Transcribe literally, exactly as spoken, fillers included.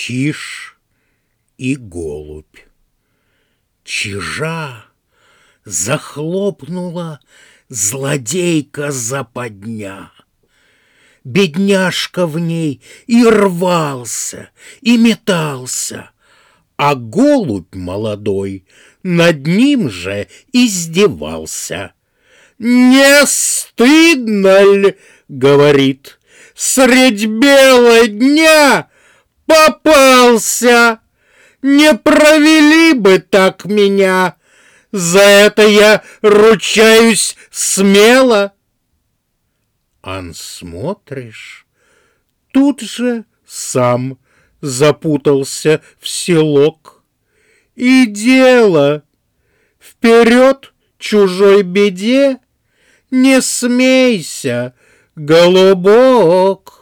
Чиж и голубь. Чижа захлопнула злодейка западня. Бедняжка в ней и рвался, и метался, а голубь молодой над ним же издевался. «Не стыдно ль, — говорит, — средь бела дня попался? Не провели бы так меня, за это я ручаюсь смело». Ан смотришь, тут же сам запутался в селок. И дело вперед чужой беде не смейся, голубок.